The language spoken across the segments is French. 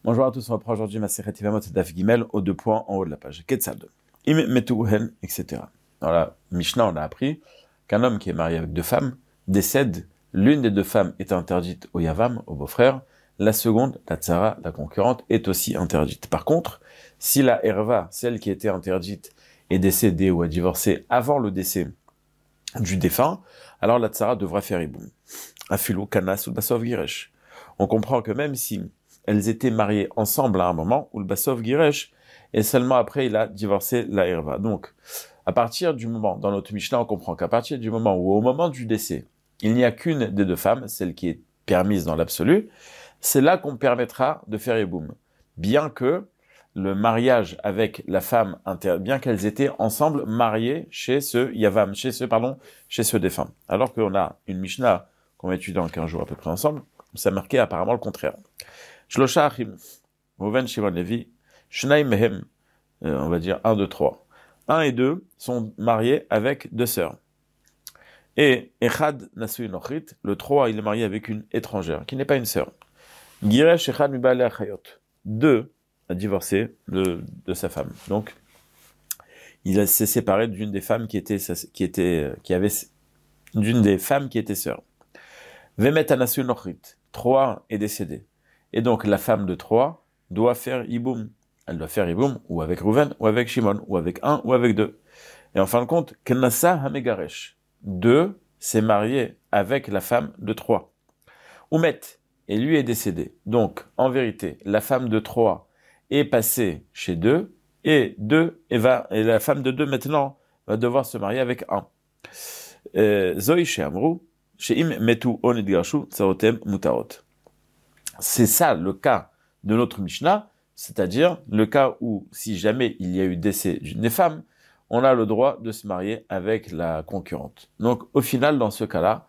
Bonjour à tous, on reprend aujourd'hui Masechet Yevamot Daf Gimel aux deux points en haut de la page. Ketzad. Im metu hen, etc. Dans la Mishnah, on a appris qu'un homme qui est marié avec deux femmes décède. L'une des deux femmes est interdite au Yavam, au beau-frère. La seconde, la Tzara, la concurrente, est aussi interdite. Par contre, si la Herva, celle qui était interdite, est décédée ou a divorcé avant le décès du défunt, alors la Tzara devra faire Iboum. Afilou, Kanas ou Basov Giresh. On comprend que même si elles étaient mariées ensemble à un moment où le Basov Giresh, et seulement après il a divorcé la Herva. Donc, à partir du moment, dans notre Mishnah, on comprend qu'à partir du moment où, au moment du décès, il n'y a qu'une des deux femmes, celle qui est permise dans l'absolu, c'est là qu'on permettra de faire Iboum. Bien que le mariage avec la femme, bien qu'elles étaient ensemble mariées chez ce Yavam, chez ce défunt. Alors qu'on a une Mishnah qu'on va étudier dans 15 jours à peu près ensemble, ça marquait apparemment le contraire. Shlosha Achim, Reuven, Shimon, Levi, Shnaim Mehem, on va dire 1, 2, 3. 1 et 2 sont mariés avec deux sœurs. Et Echad Nasui Nochrit, le 3, il est marié avec une étrangère, qui n'est pas une sœur. Giresh Echad Mibale Achayot, 2 a divorcé de sa femme. Donc, il s'est séparé d'une des femmes d'une des femmes qui était sœur. Vemet Anasu Nochrit, 3 est décédé. Et donc, la femme de 3 doit faire Iboum. Elle doit faire Iboum ou avec Reuven, ou avec Shimon, ou avec 1, ou avec 2. Et en fin de compte, Knasa Hamegaresh, 2 s'est marié avec la femme de 3. Oumet, et lui est décédé. Donc, en vérité, la femme de 3 est passée chez 2, et la femme de 2 maintenant va devoir se marier avec 1. Zoï Sheamrou, Sheim Metu Onedgashu, Tsarotem Mutarot. C'est ça le cas de notre Mishnah, c'est-à-dire le cas où, si jamais il y a eu décès d'une des femmes, on a le droit de se marier avec la concurrente. Donc, au final, dans ce cas-là,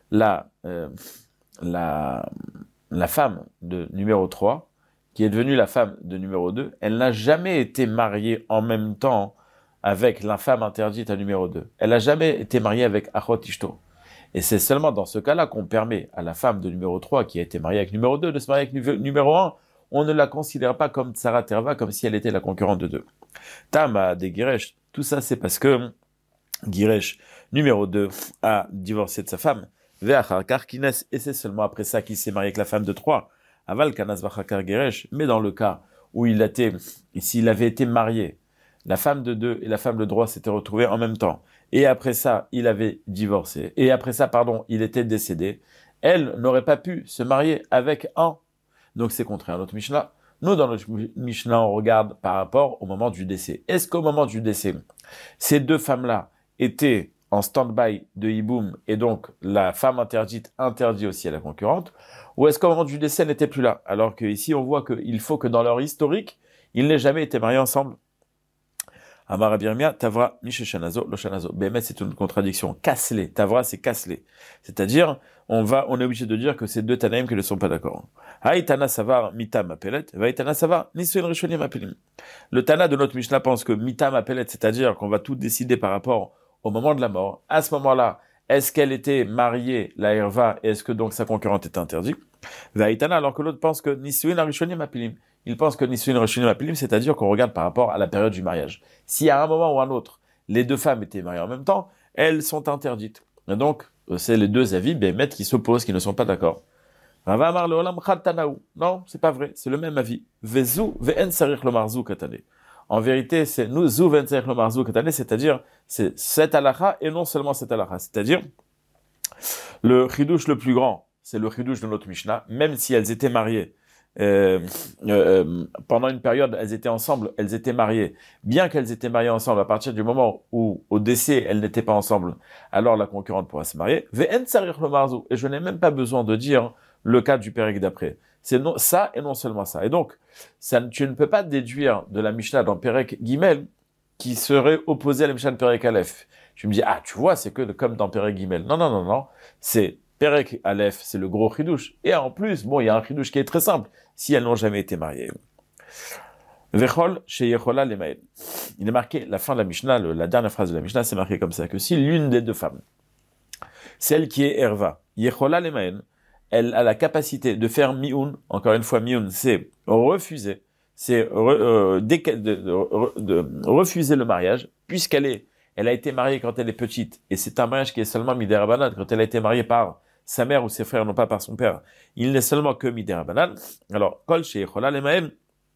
la femme de numéro 3, qui est devenue la femme de numéro 2, elle n'a jamais été mariée en même temps avec la femme interdite à numéro 2. Elle n'a jamais été mariée avec Achot Ishto. Et c'est seulement dans ce cas-là qu'on permet à la femme de numéro 3, qui a été mariée avec numéro 2, de se marier avec numéro 1. On ne la considère pas comme Tzara Terva, comme si elle était la concurrente de 2. Tama de Giresh, tout ça c'est parce que Giresh, numéro 2, a divorcé de sa femme. Ve'achar Kines, et c'est seulement après ça qu'il s'est marié avec la femme de 3. Aval Kanas Vachakar Giresh, mais dans le cas où s'il avait été marié, la femme de 2 et la femme de 3 s'étaient retrouvées en même temps. Et après ça, il avait divorcé. Et après ça, il était décédé. Elle n'aurait pas pu se marier avec 1. Donc c'est contraire à notre Mishnah. Nous, dans notre Mishnah, on regarde par rapport au moment du décès. Est-ce qu'au moment du décès, ces deux femmes-là étaient en stand-by de Iboum et donc la femme interdite interdit aussi à la concurrente, ou est-ce qu'au moment du décès, elle n'était plus là? Alors qu'ici, on voit qu'il faut que dans leur historique, ils n'aient jamais été mariés ensemble. Amar Abirmia, Tavra, Misheshanazo, Loshanazo. Bémet, c'est une contradiction. Kasle, Tavra, c'est Kasle. C'est-à-dire, on est obligé de dire que c'est deux Tanaïm qui ne sont pas d'accord. Haïtana Savar, Mitam Apelet, Vaïtana Savar, Nisuin Rishonim Apelim. Le Tana de notre Mishnah pense que Mitam Apelet, c'est-à-dire qu'on va tout décider par rapport au moment de la mort. À ce moment-là, est-ce qu'elle était mariée, la Herva, et est-ce que donc sa concurrente est interdite? Vaïtana, alors que l'autre pense que Nisuin Rishonim Apelim. Il pense que Nisuin Rishonim Apelim, c'est-à-dire qu'on regarde par rapport à la période du mariage. Si à un moment ou à un autre, les deux femmes étaient mariées en même temps, elles sont interdites. Et donc, c'est les deux avis, Bémet, qui s'opposent, qui ne sont pas d'accord. Rava Amar Leolam Chad Tanaou. Non, c'est pas vrai, c'est le même avis. Vezu ve'en sarich lomar zu katane. En vérité, c'est nous zu ve'en sarich lomar zu katane, c'est-à-dire, c'est cette halakha et non seulement cette halakha. C'est-à-dire, le chidouche le plus grand, c'est le chidouche de notre Mishnah, même si elles étaient mariées. Pendant une période, elles étaient ensemble, elles étaient mariées. Bien qu'elles étaient mariées ensemble, à partir du moment où, au décès, elles n'étaient pas ensemble, alors la concurrente pourra se marier. Ve'en sarich lomar zu. Et je n'ai même pas besoin de dire le cas du Pérec d'après. C'est ça et non seulement ça. Et donc, tu ne peux pas déduire de la Mishnah dans Pérec Gimel qui serait opposé à la Mishnah de Pérec Aleph. Tu me dis, tu vois, c'est que comme dans Pérec Gimel. Non. C'est Pérec Aleph, c'est le gros chidouche. Et en plus, il y a un chidouche qui est très simple. Si elles n'ont jamais été mariées. Vechol sheyechola lemael. Il est marqué, la fin de la Mishnah, la dernière phrase de la Mishnah, c'est marqué comme ça, que si l'une des deux femmes, celle qui est Herva, yechola lemael, elle a la capacité de faire mioun. Encore une fois, mioun, c'est refuser, c'est de refuser le mariage, elle a été mariée quand elle est petite, et c'est un mariage qui est seulement midérabanan, quand elle a été mariée par sa mère ou ses frères, non pas par son père. Il n'est seulement que midérabanan. Alors, kol sheyechola lemaen.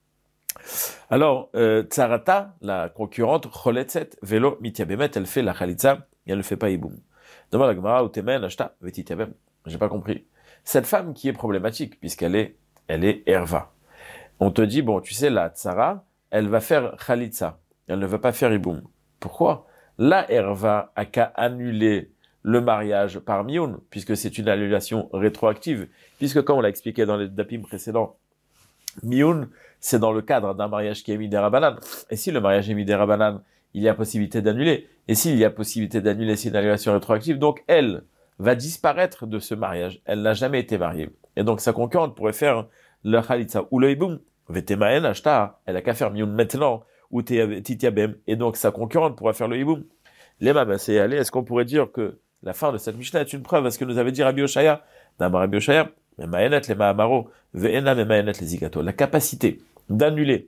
Alors, Tsarata, la concurrente, choletzet, velo mityabemet, elle fait la chalitza, et elle ne fait pas iboum. Demande la Gemara, utemen, ashta, vetityabem. J'ai pas compris. Cette femme qui est problématique, elle est erva. On te dit, bon, tu sais, la tsara, elle va faire chalitza. Elle ne va pas faire iboum. Pourquoi? La erva a qu'à annuler le mariage par mioun, puisque c'est une annulation rétroactive. Puisque, comme on l'a expliqué dans les dapim précédents, mioun, c'est dans le cadre d'un mariage qui est midérabanan. Et si le mariage est midérabanan, il y a possibilité d'annuler. Et s'il y a possibilité d'annuler, c'est une annulation rétroactive. Donc, elle va disparaître de ce mariage. Elle n'a jamais été mariée. Et donc, sa concurrente pourrait faire le khalitza ou le iboum. Vetemaen ashta, elle a qu'à faire mioun maintenant, ou titiabem. Et donc, sa concurrente pourrait faire le iboum. L'ema, c'est aller. Est-ce qu'on pourrait dire que la fin de cette Mishnah est une preuve à ce que nous avait dit Rabbi Oshaya? D'abord, Rabbi Oshaya, memaenet les mahamaro, ve'ena memaenet les zigato. La capacité d'annuler,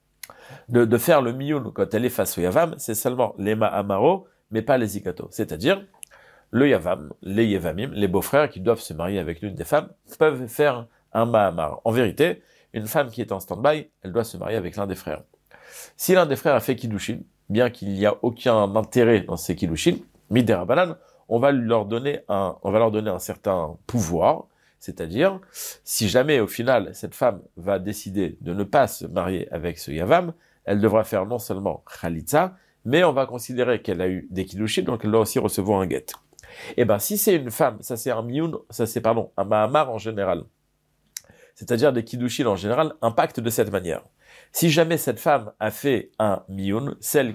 de faire le mioun quand elle est face au yavam, c'est seulement les mahamaro, mais pas les zigato. C'est-à-dire, le yavam, les yevamim, les beaux-frères qui doivent se marier avec l'une des femmes, peuvent faire un mahamar. En vérité, une femme qui est en stand-by, elle doit se marier avec l'un des frères. Si l'un des frères a fait kiddushin, bien qu'il n'y a aucun intérêt dans ces kiddushin, midérabanan, on va leur donner un certain pouvoir, c'est-à-dire, si jamais au final cette femme va décider de ne pas se marier avec ce yavam, elle devra faire non seulement khalitza, mais on va considérer qu'elle a eu des kiddushin, donc elle doit aussi recevoir un guet. Et ben, si c'est une femme, ça c'est un mioun, un mahamar en général, c'est-à-dire des kiddushin en général, impactent de cette manière. Si jamais cette femme a fait un mioun, celle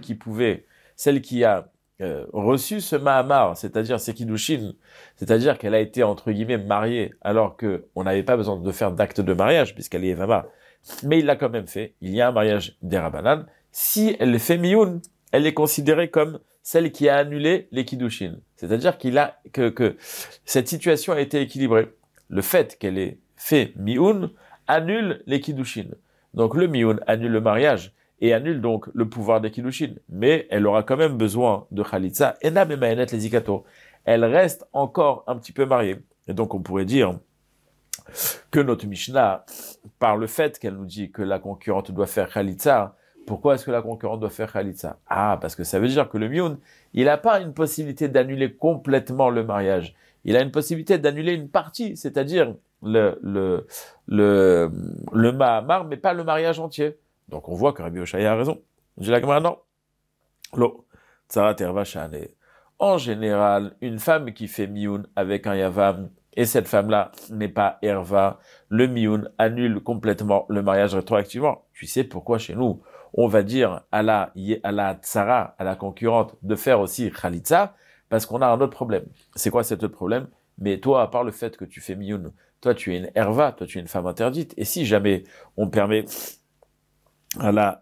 qui a reçu ce mahamar, c'est-à-dire ces kiddushin, c'est-à-dire qu'elle a été entre guillemets mariée alors que on n'avait pas besoin de faire d'acte de mariage puisqu'elle est evama, mais il l'a quand même fait. Il y a un mariage d'erabanan. Si elle fait mioun, elle est considérée comme celle qui a annulé les kiddushin, c'est-à-dire que cette situation a été équilibrée. Le fait qu'elle ait fait mioun annule les kiddushin. Donc le mioun annule le mariage et annule donc le pouvoir des kiddushin. Mais elle aura quand même besoin de khalitza. Ena memaenet les zikato. Elle reste encore un petit peu mariée. Et donc on pourrait dire que notre Mishnah, par le fait qu'elle nous dit que la concurrente doit faire khalitza, pourquoi est-ce que la concurrente doit faire khalitza? Ah, parce que ça veut dire que le mioun, il n'a pas une possibilité d'annuler complètement le mariage. Il a une possibilité d'annuler une partie, c'est-à-dire le mahamar, mais pas le mariage entier. Donc on voit que Rabbi Oshaya a raison. Je dis la Gemara, non. Lo, tsarat erva shane. En général, une femme qui fait mioun avec un yavam, et cette femme-là n'est pas erva, le mioun annule complètement le mariage rétroactivement. Tu sais pourquoi chez nous, on va dire à la tsara, à la concurrente, de faire aussi khalitza, parce qu'on a un autre problème. C'est quoi cet autre problème? Mais toi, à part le fait que tu fais mioun, toi tu es une erva, toi tu es une femme interdite, et si jamais on permet à la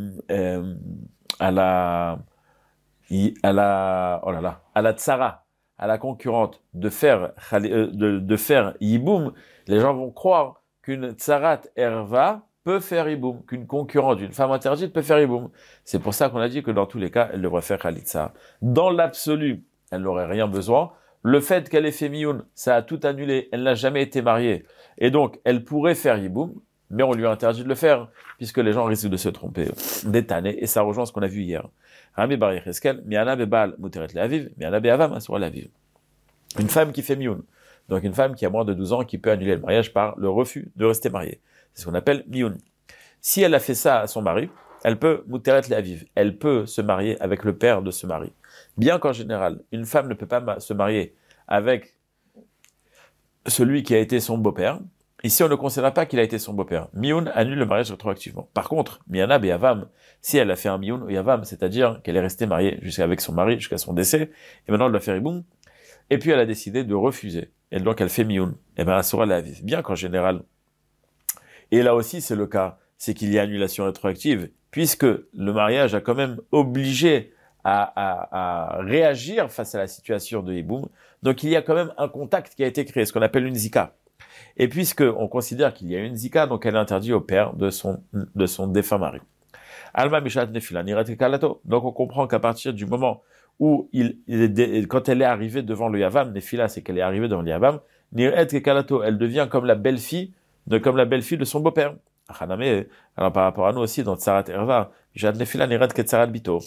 tsara, à la concurrente de faire yiboum, les gens vont croire qu'une tsarat erva peut faire yiboum, qu'une concurrente d'une femme interdite peut faire yiboum. C'est pour ça qu'on a dit que dans tous les cas, elle devrait faire khalitza. Dans l'absolu, elle n'aurait rien besoin. Le fait qu'elle ait fait mioun, ça a tout annulé. Elle n'a jamais été mariée. Et donc, elle pourrait faire yiboum, mais on lui a interdit de le faire, puisque les gens risquent de se tromper, d'étaner, et ça rejoint ce qu'on a vu hier. Rami Bar Yecheskel, mi'ana bebal muteret le'aviv, mi'ana be'avam asura le'aviv. Une femme qui fait mioun, donc une femme qui a moins de 12 ans, qui peut annuler le mariage par le refus de rester mariée. C'est ce qu'on appelle mioun. Si elle a fait ça à son mari, elle peut muteret le'aviv, elle peut se marier avec le père de ce mari. Bien qu'en général, une femme ne peut pas se marier avec celui qui a été son beau-père. Ici, on ne considère pas qu'il a été son beau-père. Mioun annule le mariage rétroactivement. Par contre, Miana Be'avam, si elle a fait un Mioun ou Yavam, c'est-à-dire qu'elle est restée mariée avec son mari jusqu'à son décès, et maintenant elle doit faire Iboum, et puis elle a décidé de refuser, et donc elle fait Mioun, et bien elle sera la vie. Bien qu'en général, et là aussi c'est le cas, c'est qu'il y a annulation rétroactive, puisque le mariage a quand même obligé à réagir face à la situation de Iboum, donc il y a quand même un contact qui a été créé, ce qu'on appelle une zika. Et puisqu'on considère qu'il y a une zika, donc elle est interdite au père de son défunt mari. Alma Mishat Nefila Nirat Kalato. Donc on comprend qu'à partir du moment où quand elle est arrivée devant le Yavam, Nefila, c'est qu'elle est arrivée devant le Yavam, Nirat Kalato, elle devient comme la belle-fille de son beau-père. Alors par rapport à nous aussi, dans Tsarat Erva, Mishat Nefila Nirat Ketsarat Bito.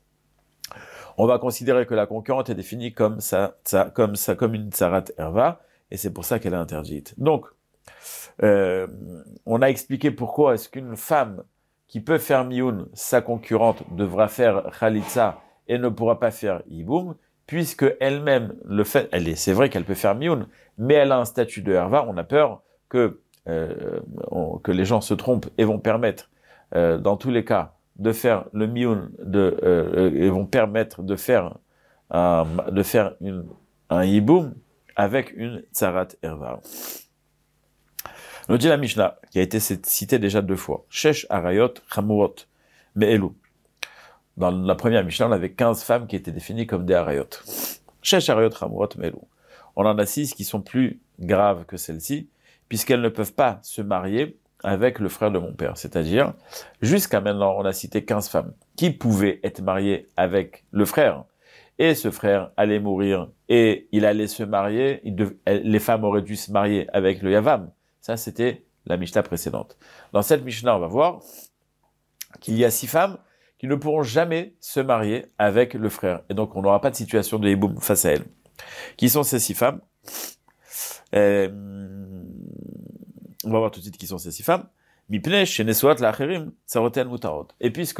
On va considérer que la concurrente est définie comme une Tsarat Erva, et c'est pour ça qu'elle est interdite. Donc, on a expliqué pourquoi est-ce qu'une femme qui peut faire mioun, sa concurrente devra faire khalitsa et ne pourra pas faire yiboum, puisque elle-même le fait, c'est vrai qu'elle peut faire mioun, mais elle a un statut de herva, on a peur que les gens se trompent et vont permettre, dans tous les cas, de faire le mioun, et vont permettre de faire un yiboum avec une tsarat herva. Nous dit la Mishnah, qui a été citée déjà 2 fois. Shesh Arayot Chamurot Me'elu. Dans la première Mishnah, on avait 15 femmes qui étaient définies comme des Arayot. Shesh Arayot Chamurot Me'elu. On en a 6 qui sont plus graves que celles-ci, puisqu'elles ne peuvent pas se marier avec le frère de mon père. C'est-à-dire, jusqu'à maintenant, on a cité 15 femmes qui pouvaient être mariées avec le frère. Et ce frère allait mourir et il allait se marier. Les femmes auraient dû se marier avec le Yavam. Ça, c'était la Mishnah précédente. Dans cette Mishnah, on va voir qu'il y a 6 femmes qui ne pourront jamais se marier avec le frère. Et donc, on n'aura pas de situation de hiboum face à elles. Qui sont ces 6 femmes? On va voir tout de suite qui sont ces 6 femmes. Mipnei shenesuat la'acherim tsaroten mutarot. Et puisque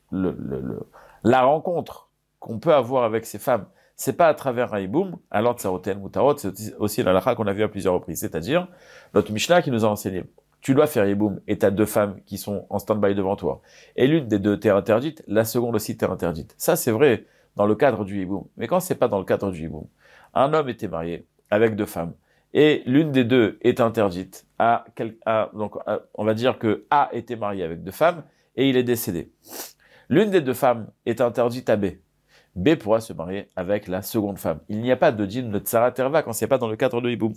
la rencontre qu'on peut avoir avec ces femmes, c'est pas à travers un hiboum, alors tsaroten mutarot, c'est aussi la lacha qu'on a vu à plusieurs reprises. C'est-à-dire, notre Mishnah qui nous a enseigné, tu dois faire hiboum et t'as 2 femmes qui sont en stand-by devant toi. Et l'une des 2 t'est interdite, la seconde aussi t'est interdite. Ça, c'est vrai dans le cadre du hiboum. Mais quand c'est pas dans le cadre du hiboum, un homme était marié avec 2 femmes, et l'une des 2 est interdite donc, on va dire que A était marié avec 2 femmes, et il est décédé. L'une des 2 femmes est interdite à B. B pourra se marier avec la seconde femme. Il n'y a pas de dîn de tsarat erva quand c'est pas dans le cadre de hiboum.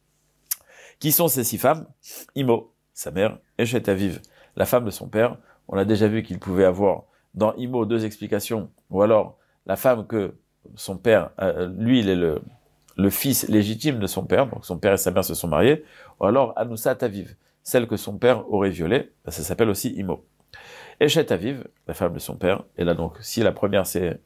Qui sont ces 6 femmes? Imo, sa mère, et Eshet Aviv, la femme de son père. On a déjà vu qu'il pouvait avoir dans Imo 2 explications, ou alors la femme que son père, lui, il est le fils légitime de son père, donc son père et sa mère se sont mariés, ou alors Anoussat Aviv, celle que son père aurait violée, ça s'appelle aussi Imo. Eshet Aviv, la femme de son père, et là donc, si la première c'est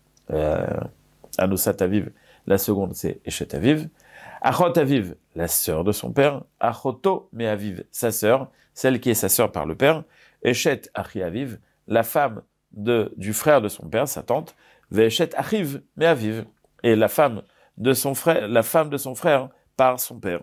Anoussat Aviv, la seconde c'est Eshet Aviv. Achot Aviv, la sœur de son père. Achoto me Aviv, sa sœur, celle qui est sa sœur par le père. Eshet Achi Aviv, la femme du frère de son père, sa tante. Ve'eshet Achiv me Aviv, et la femme de son frère par son père.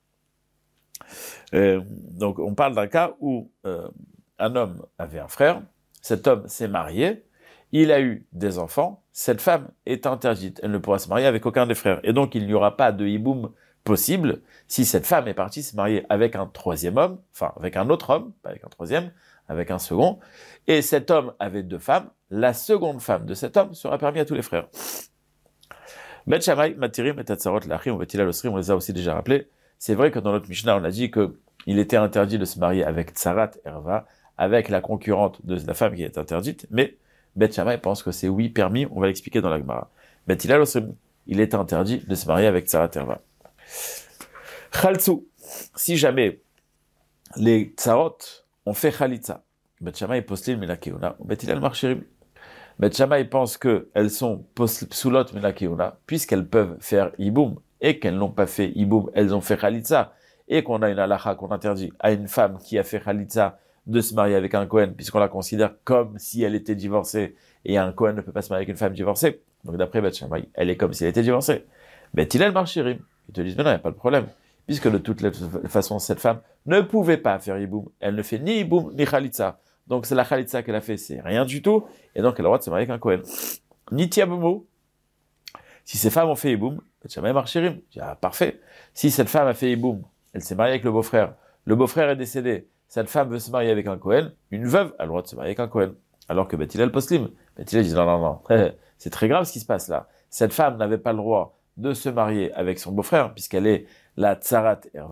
Donc on parle d'un cas où un homme avait un frère, cet homme s'est marié, il a eu des enfants, cette femme est interdite, elle ne pourra se marier avec aucun des frères. Et donc il n'y aura pas de hiboum possible si cette femme est partie se marier avec un 3e homme, enfin avec un autre homme, pas avec un 3e, avec un second, et cet homme avait 2 femmes, la seconde femme de cet homme sera permise à tous les frères. Bet Shammai, Matirim et Tatzarot Lachim, on les a aussi déjà rappelés. C'est vrai que dans notre Mishnah, on a dit qu'il était interdit de se marier avec Tsarat Erva, avec la concurrente de la femme qui est interdite, mais Bet Shammai pense que c'est oui permis, on va l'expliquer dans la Gemara. Bet Hillel, il est interdit de se marier avec Tsarat Erva. Chaltsu, si jamais les Tsarot ont fait Khalitsa, Bet Shammai poslim minakeuna, Bet Hillel marchirim. Bet Shammai pense qu'elles sont psoulot minakeuna, puisqu'elles peuvent faire hiboum, et qu'elles n'ont pas fait hiboum, elles ont fait Khalitsa, et qu'on a une halakha qu'on interdit à une femme qui a fait Khalitsa de se marier avec un Kohen, puisqu'on la considère comme si elle était divorcée, et un Kohen ne peut pas se marier avec une femme divorcée. Donc d'après Bet Shammai, elle est comme si elle était divorcée. Bet Hillel marchirim. Ils te disent, mais non, il n'y a pas de problème. Puisque de toute façon, cette femme ne pouvait pas faire hiboum. Elle ne fait ni hiboum, ni khalitsa. Donc c'est la khalitsa qu'elle a fait, c'est rien du tout. Et donc elle a le droit de se marier avec un Kohen. Ni tiabomo. Si ces femmes ont fait hiboum, Bet Shammai marchirim. Ah, parfait. Si cette femme a fait hiboum, elle s'est mariée avec le beau-frère. Le beau-frère est décédé. Cette femme veut se marier avec un Kohen. Une veuve a le droit de se marier avec un Kohen. Alors que Bet Hillel poslim. Bet Hillel dit non. C'est très grave ce qui se passe là. Cette femme n'avait pas le droit de se marier avec son beau-frère, puisqu'elle est la Tsarat Erva,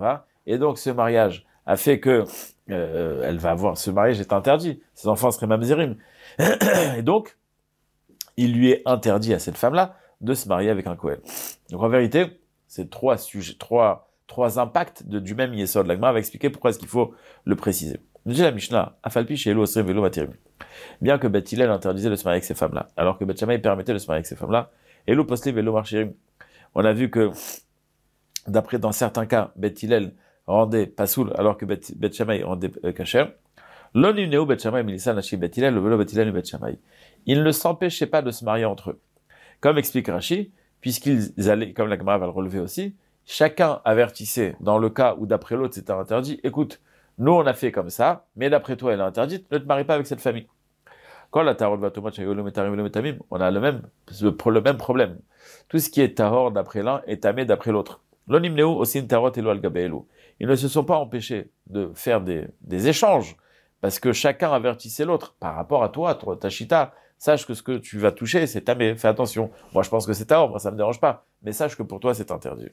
et donc ce mariage a fait que elle va avoir, ce mariage est interdit, ses enfants seraient mamzerim, et donc il lui est interdit à cette femme-là de se marier avec un Kohen. Donc en vérité, c'est trois sujets, trois impacts du même yesod. La Gemara va expliquer pourquoi est-ce qu'il faut le préciser. Nous dit la Mishnah, Afalpi chez Elo Osrim Velo Matirim. Bien que Beth Hillel interdisait de se marier avec ces femmes-là, alors que Beth Shammai permettait de se marier avec ces femmes-là, Elo Posli Velo Marchirim. On a vu que, dans certains cas, Beth Hillel rendait pasoul, alors que Beth Shammai rendait kasher. L'onineo Beth Shammai Melissa Nashi Beth Hillel, le Velo Beth Hillel et Beth Shammai. Ils ne s'empêchaient pas de se marier entre eux. Comme explique Rashi, puisqu'ils allaient, comme la Gemara va le relever aussi, chacun avertissait, dans le cas où d'après l'autre c'était interdit, écoute, nous on a fait comme ça, mais d'après toi elle est interdite, ne te marie pas avec cette famille. Quand la tarot va on a le même problème. Tout ce qui est tahor d'après l'un est tamé d'après l'autre. L'onimneu aussi une tarot elo al gabeelu. Ils ne se sont pas empêchés de faire des échanges, parce que chacun avertissait l'autre par rapport à toi, ta chita. Sache que ce que tu vas toucher, c'est tamé, fais attention. Moi, je pense que c'est tahor, moi, ça me dérange pas. Mais sache que pour toi, c'est interdit.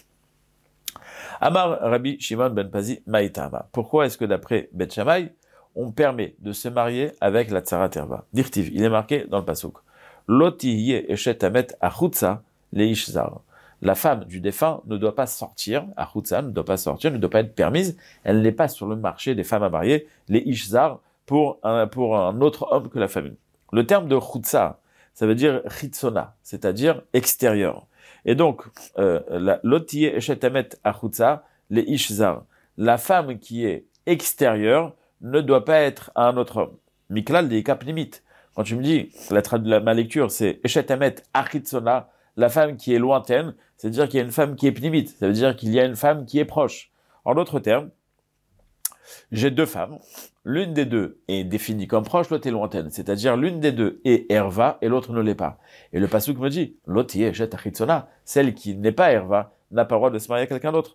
Amar Rabbi Shimon ben Pazi Maïtama. Pourquoi est-ce que d'après Beth Shammai, on permet de se marier avec la Tzara Terva? Dirtiv, il est marqué dans le pasuk. Lotiye eshet amet achutza leishzar. La femme du défunt ne doit pas sortir, achutza ne doit pas sortir, ne doit pas être permise. Elle n'est pas sur le marché des femmes à marier, les ishzar, pour un autre homme que la famille. Le terme de chutza, ça veut dire chitzona, c'est-à-dire extérieur. Et donc, l'otiye eshet achutza, les ishzar. La femme qui est extérieure ne doit pas être à un autre homme. Miklal de kapnimit. Quand tu me dis, ma lecture, c'est eshet achitzona, la femme qui est lointaine, c'est-à-dire qu'il y a une femme qui est pnimite, ça veut dire qu'il y a une femme qui est proche. En d'autres termes, j'ai deux femmes, l'une des deux est définie comme proche, l'autre est lointaine, c'est-à-dire l'une des deux est Herva et l'autre ne l'est pas. Et le pasuk me dit, l'otiye eshet achitzona, celle qui n'est pas Herva n'a pas le droit de se marier à quelqu'un d'autre.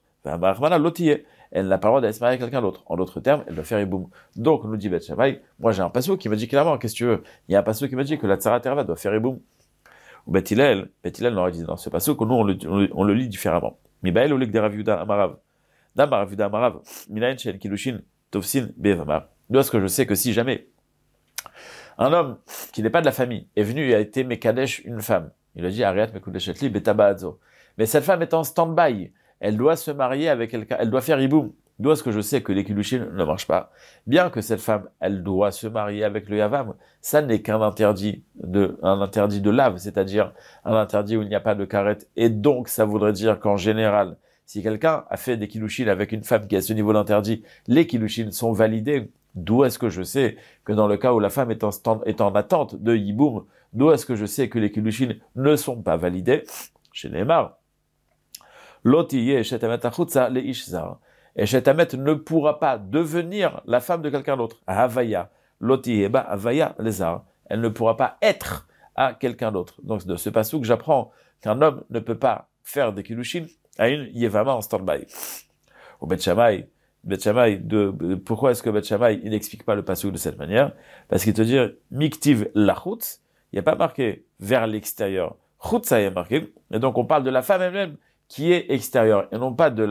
Elle n'a pas le droit d'aller se marier à quelqu'un d'autre. En d'autres termes, elle doit faire iboum. Donc, nous dit Beth Shammai, moi j'ai un pasuk qui me dit clairement, qu'est-ce que tu veux? Il y a un pasuk qui me dit que la Tzara Terva doit faire iboum. Ou Beth Hillel n'aurait dit dans ce pasuk, nous on le lit différemment. Mibael olik de Rav Yehuda Amarav. Dam Rav Yehuda Amarav. Minayin shen kilushin tofsin bevamar. D'où est-ce que je sais que si jamais un homme qui n'est pas de la famille est venu et a été mekadesh une femme, il a dit Ariat mekudeshetli betabaadzo. Mais cette femme est en stand-by. Elle doit se marier avec quelqu'un, elle doit faire iboum. D'où est-ce que je sais que les kilushin ne marchent pas? Bien que cette femme, elle doit se marier avec le yavam, ça n'est qu'un interdit de lave, c'est-à-dire un interdit où il n'y a pas de karet. Et donc, ça voudrait dire qu'en général, si quelqu'un a fait des kilushin avec une femme qui a ce niveau d'interdit, les kilushin sont validés. D'où est-ce que je sais que dans le cas où la femme est en attente de yiboum, d'où est-ce que je sais que les kilushin ne sont pas validés? Chez Neymar. L'otiye eshet amet achutza le ishzar. Eshet amet ne pourra pas devenir la femme de quelqu'un d'autre. Havaya. L'otiye ba havaya lezar. Elle ne pourra pas être à quelqu'un d'autre. Donc, de ce pasuk, j'apprends qu'un homme ne peut pas faire des kilushin à une yevama en stand-by. Au Beth Shammai, pourquoi est-ce que Beth Shammai, il n'explique pas le pasuk de cette manière? Parce qu'il te dit, miktiv lachutz, il n'y a pas marqué vers l'extérieur. Chutza est marqué. Et donc, on parle de la femme elle-même qui est extérieure et non pas de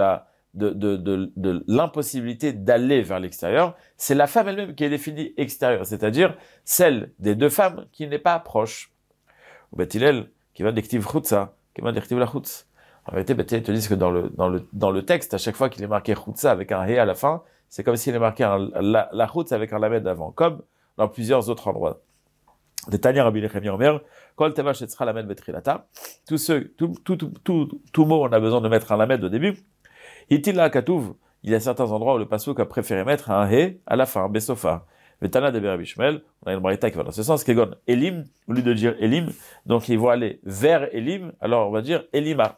l'impossibilité d'aller vers l'extérieur. C'est la femme elle-même qui est définie extérieure, c'est-à-dire celle des deux femmes qui n'est pas proche. Ou Beth Hillel, qui va d'ektiv chutza, qui va d'ektiv la chutz. En vérité, Beth Hillel te dit que dans le texte, à chaque fois qu'il est marqué chutza avec un he à la fin, c'est comme s'il est marqué la chutz avec un lamed avant, comme dans plusieurs autres endroits. De Tanya Rabbi Nechemia Omer, Kol Teva Shetzra Lamed Betrilata. Tout mot, on a besoin de mettre un lamed au début. Hitil la Katouv, il y a certains endroits où le pasuk a préféré mettre un he à la fin, Besofa. Vetana de Rabbi Shmuel, on a une braïta qui va dans ce sens, Kegon Elim, au lieu de dire Elim, donc ils vont aller vers Elim, alors on va dire Elima.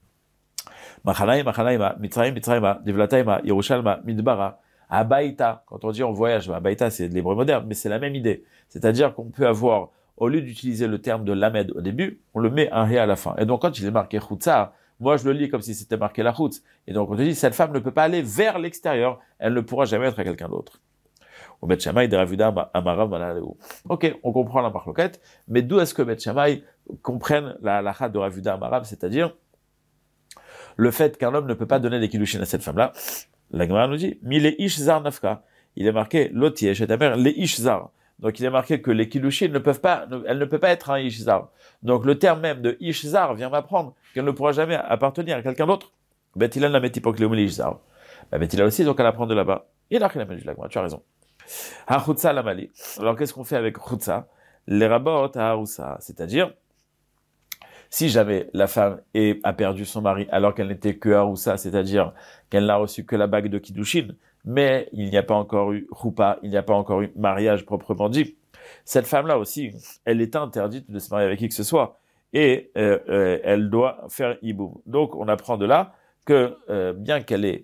Machanaïma, Mitzrayima, Devlataïma, Yerushalma, Midbara. Abaïta, quand on dit on voyage, Abaïta c'est de l'hébreu moderne, mais c'est la même idée. C'est-à-dire qu'on peut avoir, au lieu d'utiliser le terme de lamed au début, on le met un he à la fin. Et donc quand il est marqué chutza, moi je le lis comme si c'était marqué la chutz. Et donc on te dit, cette femme ne peut pas aller vers l'extérieur, elle ne pourra jamais être à quelqu'un d'autre. Au Beth Shammai de Rav Yehuda Amarav Malaleu. Ok, on comprend la marloquette, mais d'où est-ce que Beth Shammai comprenne la halakha de Rav Yehuda Amarav, c'est-à-dire le fait qu'un homme ne peut pas donner des kiddushin à cette femme-là, la Gemara nous dit, mi les ish zar nafka. Il est marqué, l'otier chez ta mère, les ish zar. Donc il est marqué que les kiddushin elle ne peut pas être un ish zar. Donc le terme même de ish zar vient m'apprendre qu'elle ne pourra jamais appartenir à quelqu'un d'autre. Bet Hillel la met hypokléum les ish zar. Bet Hillel aussi, donc elle apprend de là-bas. Il a rien à mettre la Gemara, tu as raison. Ha chutza la mali. Alors qu'est-ce qu'on fait avec chutza? Les rabot ha haroussa. C'est-à-dire, si jamais la femme a perdu son mari alors qu'elle n'était que haroussa, c'est-à-dire qu'elle n'a reçu que la bague de kiddushin, mais il n'y a pas encore eu choupa, il n'y a pas encore eu mariage proprement dit, cette femme-là aussi, elle est interdite de se marier avec qui que ce soit, et elle doit faire hiboum. Donc on apprend de là que bien qu'elle est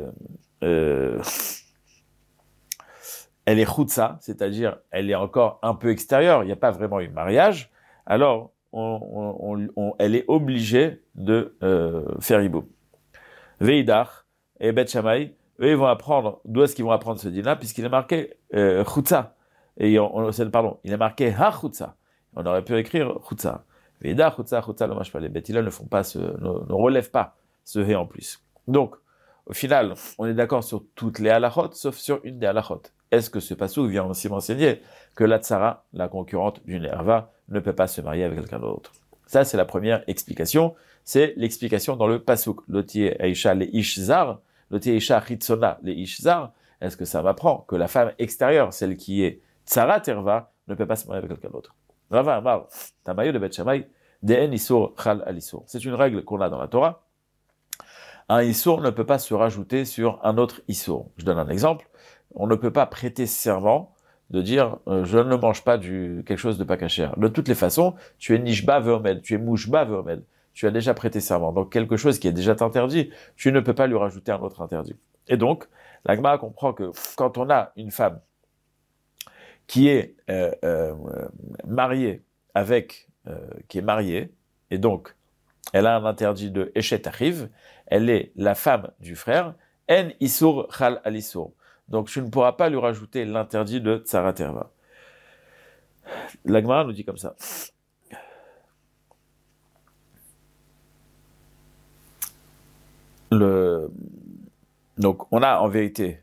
elle est chutza, c'est-à-dire elle est encore un peu extérieure, il n'y a pas vraiment eu mariage, alors elle est obligée de faire hiboum. Veidach et Bet Shammai, eux ils vont apprendre, d'où est-ce qu'ils vont apprendre ce din-là, puisqu'il est marqué chutza, et il est marqué ha chutza, on aurait pu écrire chutza. Veidach, chutza, chutza, le mashpa, les Bet Hillel ne relèvent pas ce hé en plus. Donc, au final, on est d'accord sur toutes les halachot, sauf sur une des halachot. Est-ce que ce passouk vient aussi m'enseigner que la tsara, la concurrente d'une erva, ne peut pas se marier avec quelqu'un d'autre? Ça, c'est la première explication. C'est l'explication dans le passouk. Loti Aisha le ishzar, Loti Aisha chitzona le ishzar. Est-ce que ça m'apprend que la femme extérieure, celle qui est tsara terva, ne peut pas se marier avec quelqu'un d'autre? Rava Amar, Tamayo de Bet Shammai, De'en isur chal al isur. C'est une règle qu'on a dans la Torah. Un isur ne peut pas se rajouter sur un autre isur. Je donne un exemple. On ne peut pas prêter serment de dire je ne mange pas quelque chose de pas cachère. De toutes les façons, tu es nishba ve'omed, tu es mouchba ve'omed. Tu as déjà prêté serment. Donc quelque chose qui est déjà interdit, tu ne peux pas lui rajouter un autre interdit. Et donc, la Gemara comprend que quand on a une femme qui est mariée qui est mariée, et donc elle a un interdit de Eshet Achiv, elle est la femme du frère, En Isur Chal Al Isur. Donc tu ne pourras pas lui rajouter l'interdit de Tsara Terva. La Gemara nous dit comme ça. Donc on a en vérité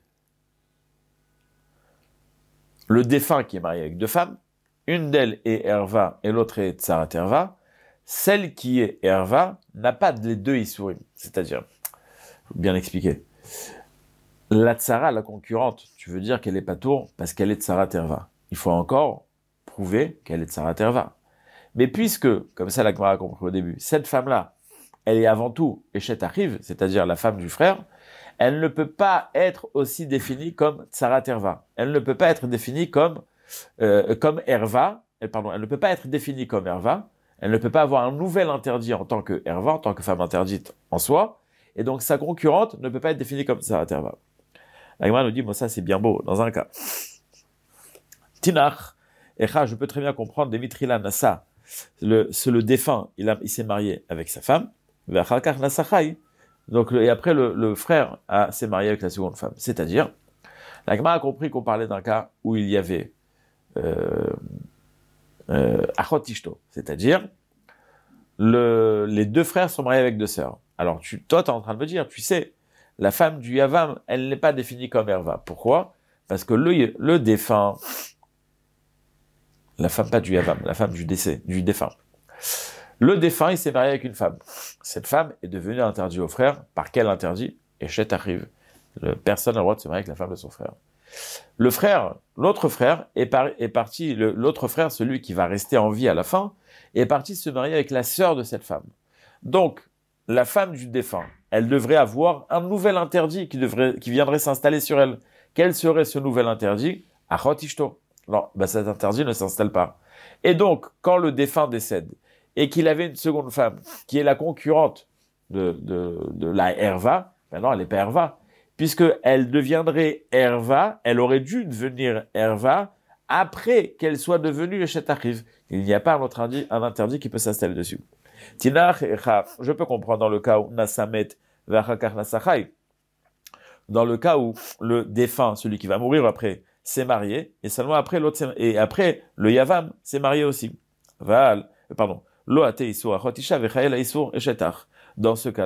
le défunt qui est marié avec deux femmes, une d'elles est Erva et l'autre est Tsara Terva. Celle qui est Erva n'a pas les deux Isurim. C'est-à-dire, faut bien expliquer. La Tsara, la concurrente, tu veux dire qu'elle est patour parce qu'elle est Tsara Terva. Il faut encore prouver qu'elle est Tsara Terva. Mais puisque, comme ça la Gemara a compris au début, cette femme-là, elle est avant tout Eshet Achiv, c'est-à-dire la femme du frère, elle ne peut pas être aussi définie comme Tsara Terva. Elle ne peut pas être définie comme Erva. Elle ne peut pas être définie comme Erva. Elle ne peut pas avoir un nouvel interdit en tant que Erva, en tant que femme interdite en soi. Et donc sa concurrente ne peut pas être définie comme Tsara Terva. La Gemara nous dit, bon, ça c'est bien beau, dans un cas. Tinach, Echa, je peux très bien comprendre, Demitrila Nasa, c'est le défunt, il s'est marié avec sa femme, Vachakar Nasachai, donc, et après le frère s'est marié avec la seconde femme. C'est-à-dire, la Gemara a compris qu'on parlait d'un cas où il y avait Achot Ishto, c'est-à-dire, les deux frères sont mariés avec deux sœurs. Alors, toi, tu es en train de me dire, tu sais, la femme du Yavam, elle n'est pas définie comme Erva. Pourquoi? Parce que le défunt, la femme pas du Yavam, la femme du défunt. Le défunt, il s'est marié avec une femme. Cette femme est devenue interdite au frère. Par quel interdit? Eshet Achiv. Personne n'a le droit de se marier avec la femme de son frère. Le frère, l'autre frère est parti, l'autre frère, celui qui va rester en vie à la fin, est parti se marier avec la sœur de cette femme. Donc, la femme du défunt, elle devrait avoir un nouvel interdit qui viendrait s'installer sur elle. Quel serait ce nouvel interdit? Achot Ishto. Non, cet interdit ne s'installe pas. Et donc, quand le défunt décède, et qu'il avait une seconde femme, qui est la concurrente de la Erva, maintenant elle n'est pas Erva, puisqu'elle deviendrait Erva, elle aurait dû devenir Erva après qu'elle soit devenue Eshet Achiv. Il n'y a pas un interdit qui peut s'installer dessus. Tinach, je peux comprendre dans le cas où Nasamet Vachakar Nasachai, dans le cas où le défunt, celui qui va mourir après, s'est marié, et seulement après l'autre, et après le Yavam s'est marié aussi. Dans ce cas-là,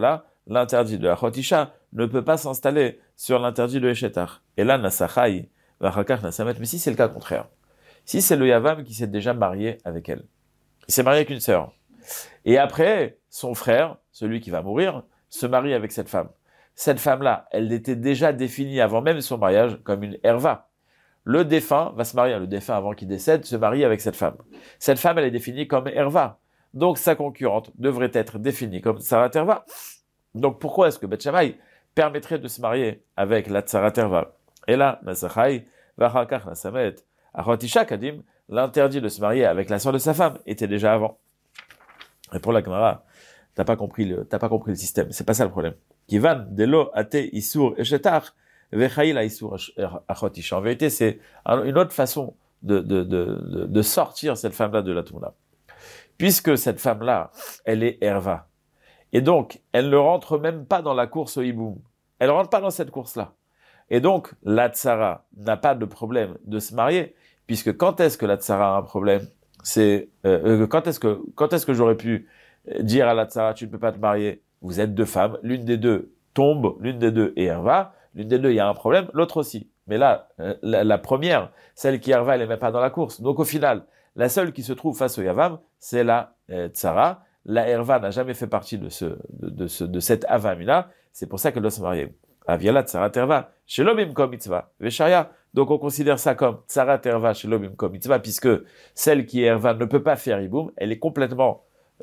l'interdit de Achotisha ne peut pas s'installer sur l'interdit de Eshetar. Et là, Nasachai, Vachakach Nasamet. Mais si c'est le cas contraire, si c'est le Yavam qui s'est déjà marié avec elle, il s'est marié avec une sœur, et après, son frère, celui qui va mourir, se marie avec cette femme. Cette femme-là, elle était déjà définie avant même son mariage comme une herva. Le défunt va se marier, le défunt avant qu'il décède, se marie avec cette femme. Cette femme, elle est définie comme herva. Donc sa concurrente devrait être définie comme Tsarat Herva. Donc pourquoi est-ce que Beth Shammai permettrait de se marier avec la Tsarat Herva? Et là, Nasachai, Vachakach Nasamet, Achotisha Kadim, l'interdit de se marier avec la sœur de sa femme était déjà avant. Et pour la Gemara, t'as pas compris le système. C'est pas ça le problème. Kivan delo ate isur eshetar vechail isur achotisha. En vérité, c'est une autre façon de sortir cette femme-là de la Touna. Puisque cette femme-là, elle est herva. Et donc, elle ne rentre même pas dans la course au hiboum. Elle rentre pas dans cette course-là. Et donc, la tsara n'a pas de problème de se marier, puisque quand est-ce que la tsara a un problème? C'est quand est-ce que j'aurais pu dire à la tsara, tu ne peux pas te marier, vous êtes deux femmes, l'une des deux tombe, l'une des deux est herva, l'une des deux il y a un problème, l'autre aussi. Mais là, la première, celle qui est herva, elle n'est même pas dans la course. Donc au final, la seule qui se trouve face au yavam, c'est la tsara. La herva n'a jamais fait partie de cette avamina, c'est pour ça qu'elle doit se marier. Aviala tsara terva, chez l'obim kom mitzvah, vesharia. Donc on considère ça comme tsara terva chez l'obim kom mitzvah, puisque celle qui est herva ne peut pas faire iboum, elle est complètement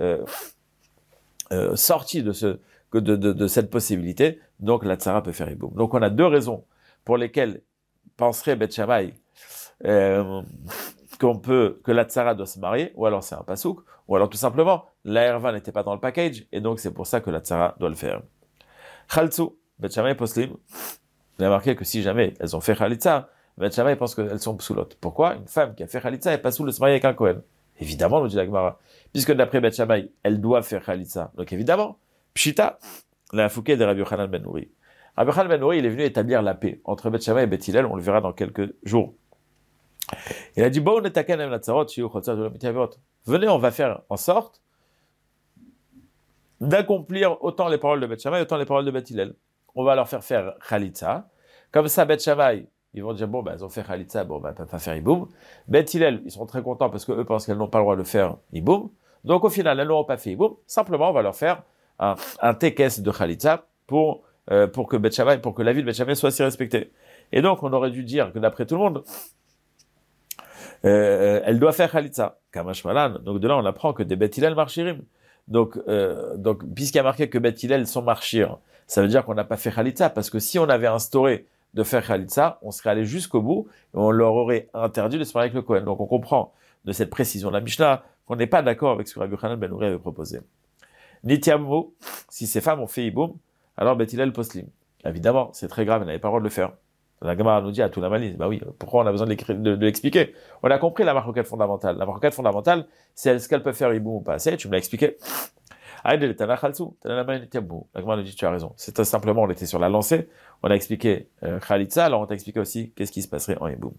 sortie de cette possibilité, donc la tsara peut faire iboum. Donc on a deux raisons pour lesquelles penserait Beth Shammai que la tsara doit se marier, ou alors c'est un pasouk, ou alors tout simplement la herva n'était pas dans le package, et donc c'est pour ça que la tsara doit le faire. Chaltsu, Beth Shammai poslim, vous avez remarqué que si jamais elles ont fait Khalitsa, Beth Shammai pense qu'elles sont psoulotes. Pourquoi? Une femme qui a fait Khalitsa est pas soule de se marier avec un Kohen. Évidemment, nous dit la Gemara. Puisque d'après Beth Shammai, elle doit faire Khalitsa. Donc évidemment, Pshita, la fouquet de Rabbi Yochanan ben Nouri. Rabbi Yochanan ben Nouri, il est venu établir la paix entre Beth Shammai et Beth Hillel, on le verra dans quelques jours. Il a dit, venez, on va faire en sorte d'accomplir autant les paroles de Beth Shammai, autant les paroles de Beth Hillel. On va leur faire Khalitsa. Comme ça, Beth Shammai, ils vont dire, bon, elles ont fait Khalitsa, bon, on va pas faire Iboum. Beth Hillel, ils sont très contents parce qu'eux pensent qu'elles n'ont pas le droit de faire Iboum. Donc, au final, elles n'auront pas fait Iboum. Simplement, on va leur faire un tekes de Khalitsa pour que Beth Shammai, pour que la vie de Beth Shammai soit si respectée. Et donc, on aurait dû dire que d'après tout le monde, elle doit faire Khalitsa. Kamash Malan. Donc, de là, on apprend que des Beth Hillel marchirim. Donc, puisqu'il y a marqué que Beth Hillel sont marchir, ça veut dire qu'on n'a pas fait Khalitsa, parce que si on avait instauré de faire Khalitsa, on serait allé jusqu'au bout, et on leur aurait interdit de se marier avec le Kohen. Donc on comprend de cette précision de la Mishnah qu'on n'est pas d'accord avec ce que Rabbi Yochanan ben Nouri avait proposé. Nitiamu, si ces femmes ont fait Iboum, alors Beth Hillel poslim. Évidemment, c'est très grave, elle n'avait pas le droit de le faire. La Gemara nous dit à tout la malice, bah oui, pourquoi on a besoin de l'expliquer? On a compris la marquette fondamentale. La marquette fondamentale, c'est est-ce qu'elle peut faire Iboum ou pas. Tu me l'as expliqué. La Gemara nous dit, tu as raison. C'est simplement, on était sur la lancée, on a expliqué Khalitsa, alors on t'a expliqué aussi qu'est-ce qui se passerait en Iboum.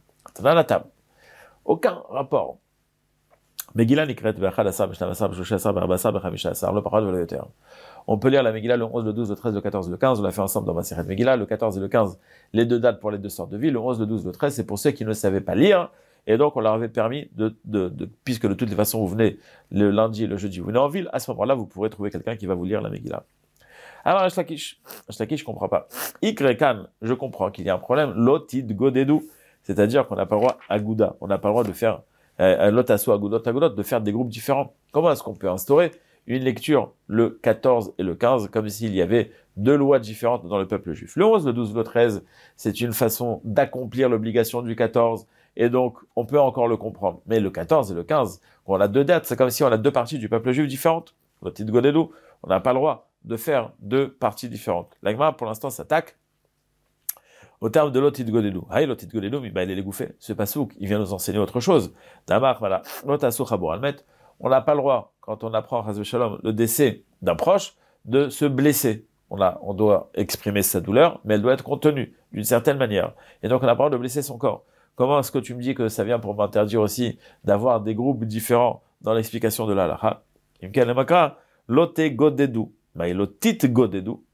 Aucun rapport. Megillah nikret b'achad asar b'shnav asar b'shlosh asar b'arba asar b'chamish asar le parole le yoter. On peut lire la Megillah le 11, le 12, le 13, le 14, le 15, on l'a fait ensemble dans Masechet Megillah, le 14 et le 15, les deux dates pour les deux sortes de villes, le 11, le 12, le 13, c'est pour ceux qui ne savaient pas lire, et donc on leur avait permis puisque de toutes les façons vous venez le lundi et le jeudi, vous venez en ville, à ce moment-là vous pourrez trouver quelqu'un qui va vous lire la Megillah. Alors Ashlakish, je comprends pas. Ikrekan, je comprends qu'il y a un problème, lotid godedou, c'est-à-dire qu'on n'a pas le droit à Gouda, on n'a pas le droit de faire lotasso agudot de faire des groupes différents. Comment est-ce qu'on peut instaurer une lecture le 14 et le 15 comme s'il y avait deux lois différentes dans le peuple juif? Le 11, le 12, le 13, c'est une façon d'accomplir l'obligation du 14 et donc on peut encore le comprendre. Mais le 14 et le 15, on a deux dates, c'est comme si on a deux parties du peuple juif différentes. Lotid godedou, on n'a pas le droit de faire deux parties différentes. L'Agma, pour l'instant, s'attaque au terme de Lotid Godedou. Ah, Lotid Godedou, mais il est gouffé. Ce pasouk, il vient nous enseigner autre chose. Damar, voilà. Lotassou Chabor Almet. On n'a pas le droit, quand on apprend Chas Shalom, le décès d'un proche, de se blesser. On doit exprimer sa douleur, mais elle doit être contenue d'une certaine manière. Et donc, on n'a pas le droit de blesser son corps. Comment est-ce que tu me dis que ça vient pour m'interdire aussi d'avoir des groupes différents dans l'explication de l'Alaha? Imken Emakra, Lote Godedou. Mais Lotit Godedou.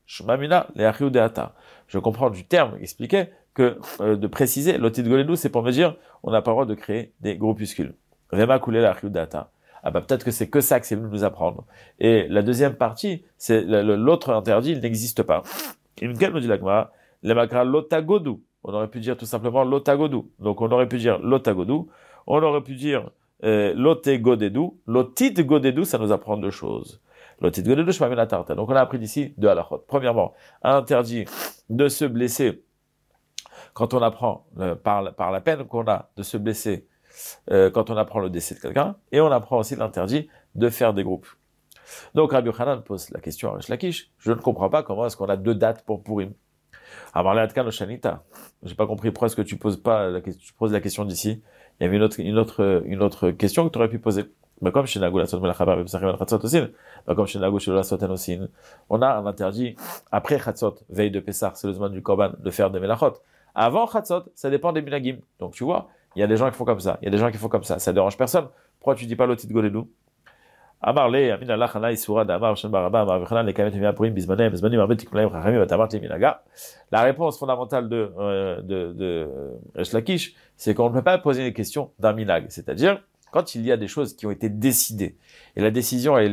Shmamina le'achiu deata. Je comprends du terme expliqué que de préciser, l'otit goledou, c'est pour me dire, on n'a pas le droit de créer des groupuscules. Vema kule le'achiu deata. Ah bah peut-être que c'est que ça que c'est venu nous apprendre. Et la deuxième partie, c'est l'autre interdit, il n'existe pas. Imken nous dit l'agma, lemakra lotagodou. On aurait pu dire tout simplement lotagodou. Donc on aurait pu dire lotagodou. On aurait pu dire lotegodedou. Lotit godedou, ça nous apprend deux choses. Lotit godedou, je m'amène à tarta. Donc on a appris d'ici deux halachot. Premièrement, interdit de se blesser quand on apprend par la peine qu'on a de se blesser quand on apprend le décès de quelqu'un, et on apprend aussi l'interdit de faire des groupes. Donc Rabbi Yochanan pose la question à Resh Lakish, je ne comprends pas comment est-ce qu'on a deux dates pour Purim. Amarle Atkan o Shanita, j'ai pas compris pourquoi est-ce que tu poses la question d'ici. Il y avait une autre question que tu aurais pu poser. Mais comme chez Nagou la Sot Melachabar, comme chez Nagou chez la Sot Anosin, on a un interdit après Chatzot, veille de Pessah, c'est le zman du Korban, de faire des Melachot. Avant Chatzot, ça dépend des minagim. Donc tu vois, il y a des gens qui font comme ça, il y a des gens qui font comme ça, ça dérange personne. Pourquoi tu dis pas l'otit goledou? Amar le, amin Allah chana isura d'amar shen baraba amar v'chanan le kamet mia purim bizmanem bizmanim arbet tikulaim chachamim v'tamart le minaga. La réponse fondamentale de Resh Lakish, c'est qu'on ne peut pas poser une question d'un minag, c'est-à-dire quand il y a des choses qui ont été décidées et la décision elle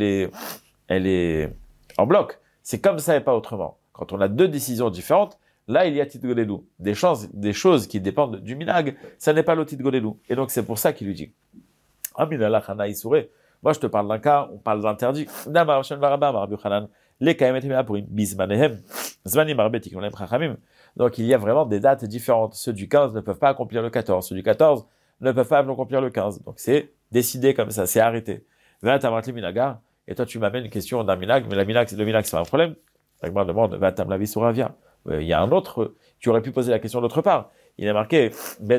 est en bloc, c'est comme ça et pas autrement. Quand on a deux décisions différentes, là, il y a tit goledou. Des choses qui dépendent du minag, ça n'est pas le tit goledou. Et donc, c'est pour ça qu'il lui dit. Aminallah chana isuré. Moi, je te parle d'un cas, on parle d'interdit. D'amar shen baraba, amar Rabbi Yochanan, les kaemet mea purim, bizmanehem, zmanim arbet tikulaim chachamim. Donc, il y a vraiment des dates différentes. Ceux du 15 ne peuvent pas accomplir le 14. Ceux du 14 ne peuvent pas accomplir le 15. Donc, c'est décidé comme ça, c'est arrêté. Va tamart le minaga. Et toi, tu m'amènes une question d'un minag, mais le minag, c'est pas un problème. La Gemara demande, va tam la visuravia. Il y a un autre, tu aurais pu poser la question d'autre part. Il est marqué,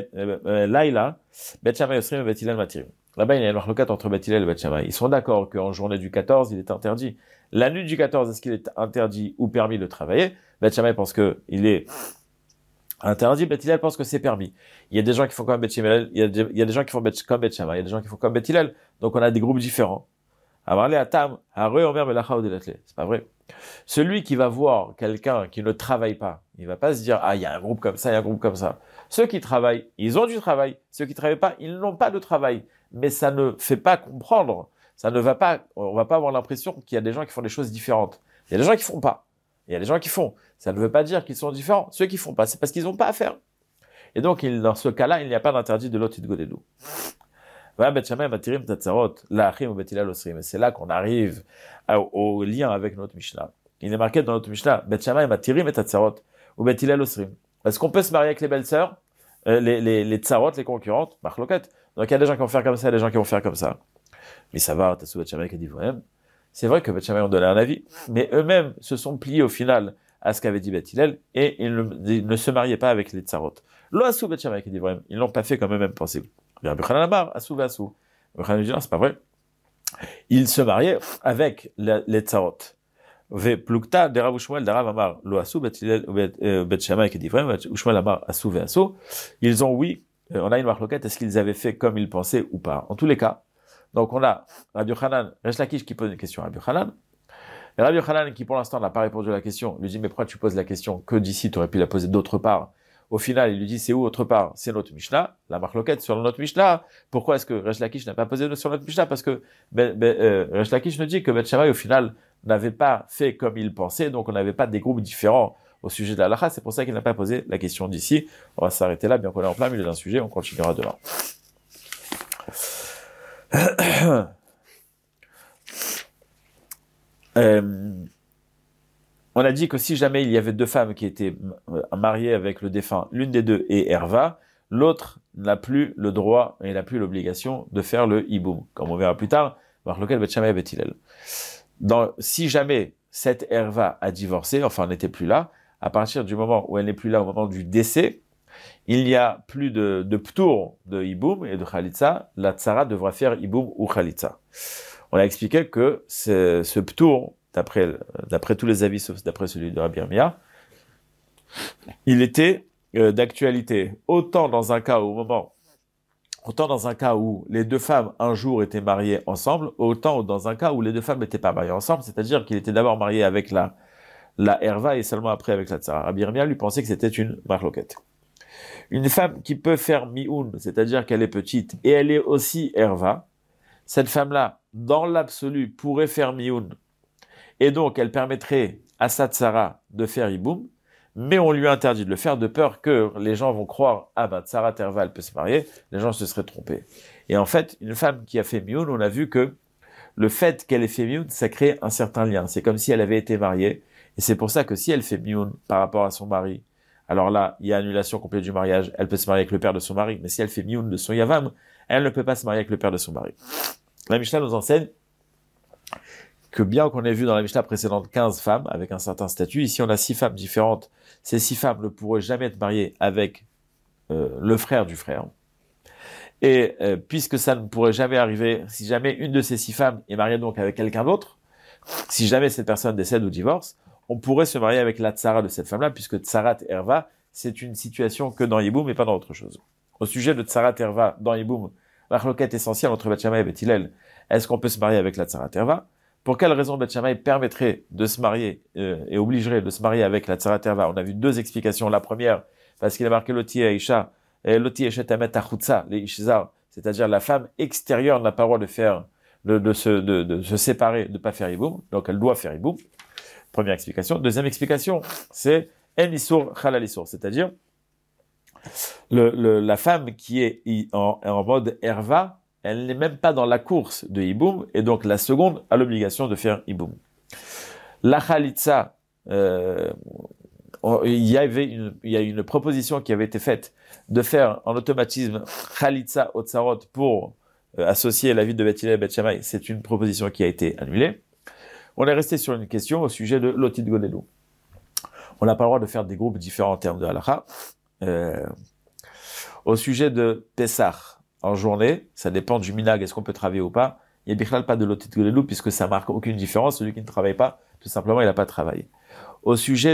Laïla, Bet Shammai Osrim et Bet Hillel Matirim. Là-bas, il y a une marloquette entre Bet Hillel et Bet Shammai. Ils sont d'accord qu'en journée du 14, il est interdit. La nuit du 14, est-ce qu'il est interdit ou permis de travailler? Bet Shammai pense qu'il est interdit, Bet Hillel pense que c'est permis. Il y a des gens qui font comme Bet Hillel, il y a des gens qui font comme Bet Shammai, il y a des gens qui font comme Bet Hillel. Donc on a des groupes différents. Amarle Atam, Haré Omer Melacha Odelatle. C'est pas vrai. Celui qui va voir quelqu'un qui ne travaille pas, il va pas se dire, ah, il y a un groupe comme ça, il y a un groupe comme ça. Ceux qui travaillent, ils ont du travail. Ceux qui travaillent pas, ils n'ont pas de travail. Mais ça ne fait pas comprendre. Ça ne va pas, on va pas avoir l'impression qu'il y a des gens qui font des choses différentes. Il y a des gens qui font pas. Il y a des gens qui font. Ça ne veut pas dire qu'ils sont différents. Ceux qui font pas, c'est parce qu'ils n'ont pas à faire. Et donc, dans ce cas-là, il n'y a pas d'interdit de l'otit godedou. Et c'est là qu'on arrive au lien avec notre Mishnah. Il est marqué dans notre Mishnah, Bet Shammai matirim et tatzarot, ou Bet Hillel osrim. Est-ce qu'on peut se marier avec les belles-sœurs, les tzarot, les concurrentes, marloquette? Donc il y a des gens qui vont faire comme ça, des gens qui vont faire comme ça. Mais ça va, Tassou Bet Shammai qui dit vous-même. C'est vrai que Bet Shammai ont donné un avis, mais eux-mêmes se sont pliés au final à ce qu'avait dit Bet Hillel, et ils ne se mariaient pas avec les tzarot. Lo asou Bet Shammai qui dit vous-même, ils l'ont pas fait comme eux-mêmes pensaient. Rabbi Yochanan amar, asou vasou. Rabbi Yochanan dit non, c'est pas vrai. Ils se mariaient avec les tzarot. Ve plukta de Rav Ushmuel de Rav Amar lo asou Bet Hillel Bet Shammai qui dit vraiment Ushmuel amar asou ve'asou. Ils ont oui, on a une marloquette, est-ce qu'ils avaient fait comme ils pensaient ou pas? En tous les cas, donc on a Rabbi Yochanan, Resh Lakish qui pose une question à Rabbi Yochanan. Et Rabbi Yochanan qui pour l'instant n'a pas répondu à la question, lui dit mais pourquoi tu poses la question que d'ici, tu aurais pu la poser d'autre part? Au final, il lui dit, c'est où autre part? C'est notre Mishnah, la marloquette sur notre Mishnah. Pourquoi est-ce que Resh Lakish n'a pas posé sur notre Mishnah? Parce que Resh Lakish nous dit que Bet Shammai, au final, n'avait pas fait comme il pensait, donc on n'avait pas des groupes différents au sujet de la halakha. C'est pour ça qu'il n'a pas posé la question d'ici. On va s'arrêter là, bien qu'on est en plein milieu d'un sujet, on continuera demain. On a dit que si jamais il y avait deux femmes qui étaient mariées avec le défunt, l'une des deux est Herva, l'autre n'a plus le droit et n'a plus l'obligation de faire le hiboum. Comme on verra plus tard, marloquet Bet Shammai et Bet Hillel. Si jamais cette Herva a divorcé, enfin elle n'était plus là, à partir du moment où elle n'est plus là, au moment du décès, il n'y a plus de ptour de hiboum et de khalitza, la tsara devra faire hiboum ou khalitza. On a expliqué que ce ptour, d'après tous les avis, sauf d'après celui de Rabbi Yirmiyah, il était d'actualité autant dans un cas où les deux femmes un jour étaient mariées ensemble, autant dans un cas où les deux femmes n'étaient pas mariées ensemble, c'est-à-dire qu'il était d'abord marié avec la la herva et seulement après avec la tzara. Rabbi Yirmiyah lui pensait que c'était une marloquette. Une femme qui peut faire mioun, c'est-à-dire qu'elle est petite, et elle est aussi herva, cette femme-là, dans l'absolu, pourrait faire mioun, et donc elle permettrait à sa tzara de faire iboum, mais on lui interdit de le faire de peur que les gens vont croire, ah ben tzara terva, elle peut se marier, les gens se seraient trompés. Et en fait, une femme qui a fait mioun, on a vu que le fait qu'elle ait fait mioun, ça crée un certain lien. C'est comme si elle avait été mariée, et c'est pour ça que si elle fait mioun par rapport à son mari, alors là, il y a annulation complète du mariage, elle peut se marier avec le père de son mari, mais si elle fait mioun de son yavam, elle ne peut pas se marier avec le père de son mari. La Mishnah nous enseigne que bien qu'on ait vu dans la Mishnah précédente 15 femmes avec un certain statut, ici on a 6 femmes différentes. Ces 6 femmes ne pourraient jamais être mariées avec le frère du frère. Et puisque ça ne pourrait jamais arriver, si jamais une de ces 6 femmes est mariée donc avec quelqu'un d'autre, si jamais cette personne décède ou divorce, on pourrait se marier avec la tzara de cette femme-là, puisque tzarat erva, c'est une situation que dans Yiboum et pas dans autre chose. Au sujet de tzarat erva dans Yiboum, la chloquette essentielle entre Beth Shammai et Beth Hillel, est-ce qu'on peut se marier avec la tzarat erva? Pour quelle raison Beth Shammai permettrait de se marier et obligerait de se marier avec la tzarat erva? On a vu 2 explications. La première, parce qu'il a marqué Loti Aisha, Loti Aisha Tamet Achutza, les Ishzar, c'est-à-dire la femme extérieure n'a pas le droit de faire, de se séparer, de pas faire Yiboum, donc elle doit faire Yiboum. Première explication. Deuxième explication, c'est En Isur Chalal Isur, c'est-à-dire la femme qui est en mode Herva, elle n'est même pas dans la course de Hiboum, et donc la seconde a l'obligation de faire Hiboum. La Khalitsa, il y a une proposition qui avait été faite de faire en automatisme Khalitsa Otsarot pour associer la ville de Beth Hillel et Beth Shammai. C'est une proposition qui a été annulée. On est resté sur une question au sujet de Lotit Godelu. On n'a pas le droit de faire des groupes différents en termes de halakha. Au sujet de Pessah, en journée, ça dépend du minag, est-ce qu'on peut travailler ou pas. Il n'y a bichlal pas de Lotit Godelu puisque ça marque aucune différence. Celui qui ne travaille pas, tout simplement, il n'a pas travaillé. Au sujet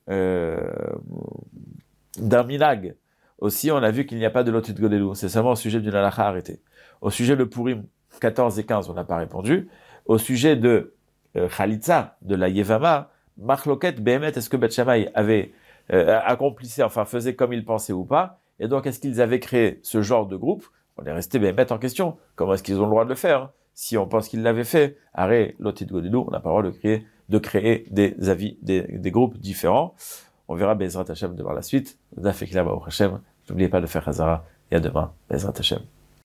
d'un minag, aussi, on a vu qu'il n'y a pas de Lotit Godelu. C'est seulement au sujet d'une halakha arrêtée. Au sujet de Purim 14 et 15, on n'a pas répondu. Au sujet de Khalitza, de la Yevama, Marloket, Behemet, est-ce que Beth Shammai avait accomplissait, enfin faisait comme il pensait ou pas, et donc est-ce qu'ils avaient créé ce genre de groupe? On est resté Behemet en question. Comment est-ce qu'ils ont le droit de le faire, hein? Si on pense qu'ils l'avaient fait, arrêt, Lotit Godelu, on n'a pas le droit de créer des avis, des groupes différents. On verra Bezrat Hashem devant la suite. N'oubliez pas de faire Hazara, et à demain, Bezrat Hashem.